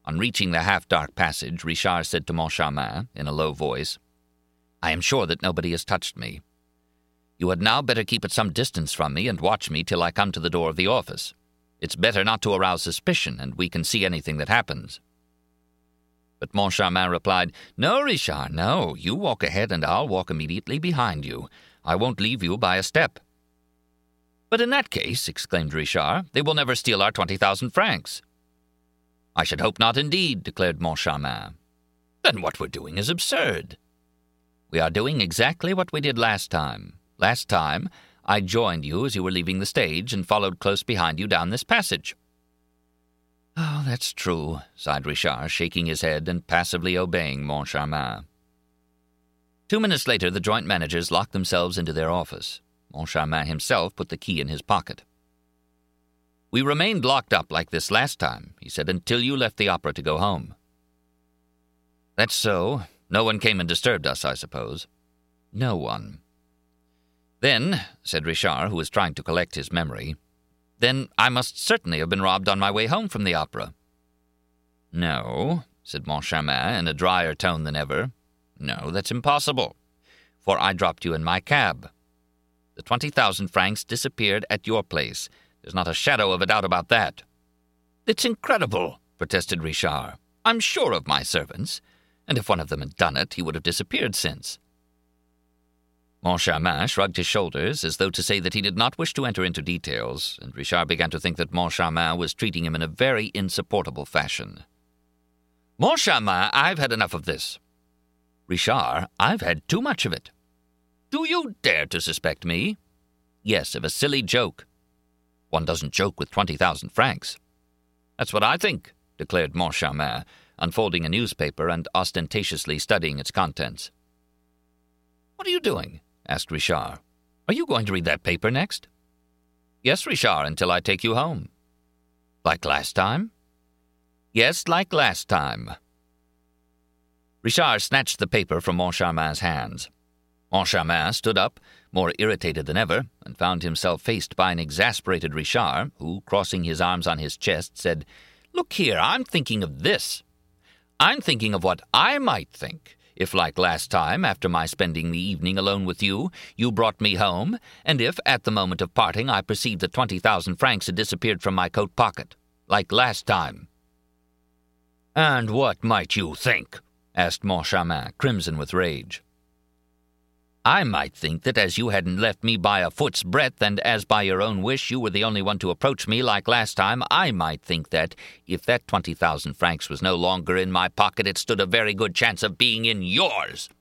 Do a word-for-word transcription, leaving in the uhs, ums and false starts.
On reaching the half-dark passage, Richard said to Moncharmin in a low voice, "I am sure that nobody has touched me. You had now better keep at some distance from me and watch me till I come to the door of the office. It's better not to arouse suspicion, and we can see anything that happens." But Moncharmin replied, "No, Richard, no. You walk ahead and I'll walk immediately behind you. I won't leave you by a step." "But in that case," exclaimed Richard, "they will never steal our twenty thousand francs." "I should hope not indeed," declared Moncharmin. "Then what we're doing is absurd." "We are doing exactly what we did last time. Last time, I joined you as you were leaving the stage and followed close behind you down this passage." "Oh, that's true," sighed Richard, shaking his head and passively obeying Moncharmin. Two minutes later, the joint managers locked themselves into their office. Moncharmin himself put the key in his pocket. "We remained locked up like this last time," he said, "until you left the opera to go home." "That's so. No one came and disturbed us, I suppose." "No one." "Then," said Richard, who was trying to collect his memory, "then I must certainly have been robbed on my way home from the opera." "No," said Moncharmin in a drier tone than ever. "No, that's impossible, for I dropped you in my cab. The twenty thousand francs disappeared at your place. There's not a shadow of a doubt about that." "It's incredible," protested Richard. "I'm sure of my servants, and if one of them had done it, he would have disappeared since." Moncharmin shrugged his shoulders as though to say that he did not wish to enter into details, and Richard began to think that Moncharmin was treating him in a very insupportable fashion. "Moncharmin, I've had enough of this." "Richard, I've had too much of it." "Do you dare to suspect me?" "Yes, of a silly joke." "One doesn't joke with twenty thousand francs." "That's what I think," declared Moncharmin, unfolding a newspaper and ostentatiously studying its contents. "What are you doing?" asked Richard. "Are you going to read that paper next?" "Yes, Richard, until I take you home." "Like last time?" "Yes, like last time." Richard snatched the paper from Moncharmin's hands. Moncharmin stood up, more irritated than ever, and found himself faced by an exasperated Richard, who, crossing his arms on his chest, said, "Look here, I'm thinking of this. I'm thinking of what I might think if, like last time, after my spending the evening alone with you, you brought me home, and if, at the moment of parting, I perceived that twenty thousand francs had disappeared from my coat pocket, like last time." "And what might you think?" asked Moncharmin, crimson with rage. "I might think that as you hadn't left me by a foot's breadth, and as by your own wish you were the only one to approach me like last time, I might think that, if that twenty thousand francs was no longer in my pocket, it stood a very good chance of being in yours."